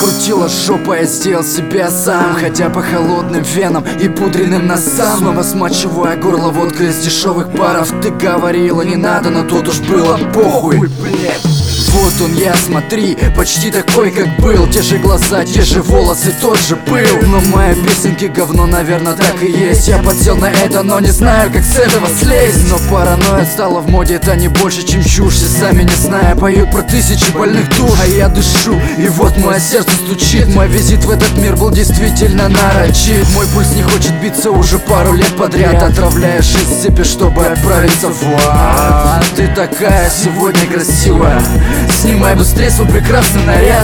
закрутила жопа, я сделал себя сам, хотя по холодным венам и пудренным носам. Снова смачивая горло водкой из дешевых баров. Ты говорила не надо, но тут уж было похуй, блядь. Вот он я, смотри, почти такой, как был. Те же глаза, те же волосы, тот же пыл. Но мои песенки говно, наверное, так и есть. Я подсел на это, но не знаю, как с этого слезть. Но паранойя стала в моде, это не больше, чем чушь. Все сами не зная, поют про тысячи больных душ. А я дышу, и вот мое сердце стучит. Мой визит в этот мир был действительно нарочит. Мой пульс не хочет биться уже пару лет подряд, отравляя жизнь себе, чтобы отправиться в ад. Ты такая сегодня красивая, снимай быстрее свой прекрасный наряд.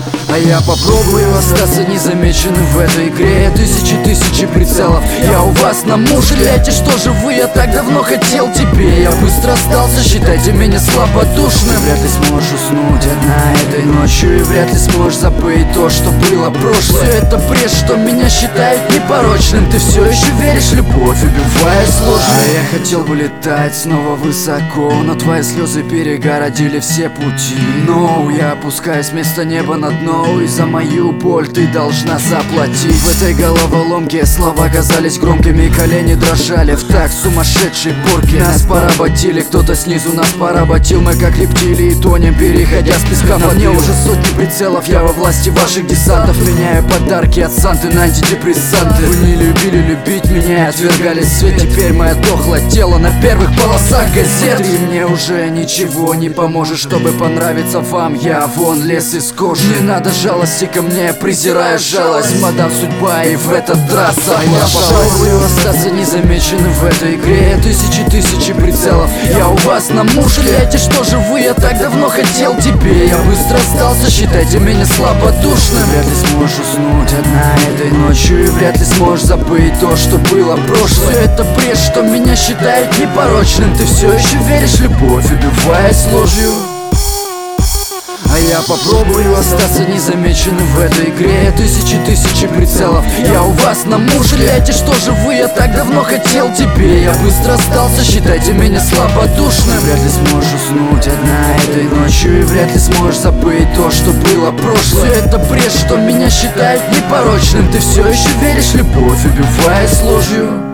А я попробую остаться незамеченным в этой игре. Тысячи прицелов, я у вас на мушляте. Что же вы, я так давно хотел тебе. Я быстро остался, считайте меня слабодушным. Вряд ли сможешь уснуть одна этой ночью, и вряд ли сможешь забыть то, что было прошлое. Все это бред, что меня считают непорочным. Ты все еще веришь, любовь убивает сложно. А я хотел бы летать снова высоко, но твои слезы перегородили все пути. Но я опускаюсь вместо неба на дно, и за мою боль ты должна заплатить. В этой головоломке слова казались громкими, колени дрожали в такт сумасшедшей порки. Нас поработили, кто-то снизу нас поработил. Мы как рептилии тонем, переходя с песка. На мне уже сотни прицелов, я во власти ваших десантов. Меняю подарки от Санты на антидепрессанты. Вы не любили любить меня и отвергали свет. Теперь мое дохлое тело на первых полосах газет. Ты мне уже ничего не поможет, чтобы понравиться вам. Я вон лез из кожи. Не надо жалости ко мне, презираю жалость. Мадам судьба, и в этот раз я попробую остаться незамеченным в этой игре. Тысячи прицелов, я у вас на мушляте. Что же вы, я так давно хотел тебе. Я быстро остался, считайте меня слабодушным. Вряд ли сможешь уснуть одна этой ночью, и вряд ли сможешь забыть то, что было прошлое. Все это бред, что меня считают непорочным. Ты все еще веришь, любовь убивает с ложью. А я попробую остаться незамеченным в этой игре. Тысячи прицелов, я у вас на мушляте. Что же вы, я так давно хотел тебе. Я быстро остался, считайте меня слабодушным. Вряд ли сможешь уснуть одна этой ночью, и вряд ли сможешь забыть то, что было прошлое. Все это бред, что меня считают непорочным. Ты все еще веришь, любовь убивает с ложью.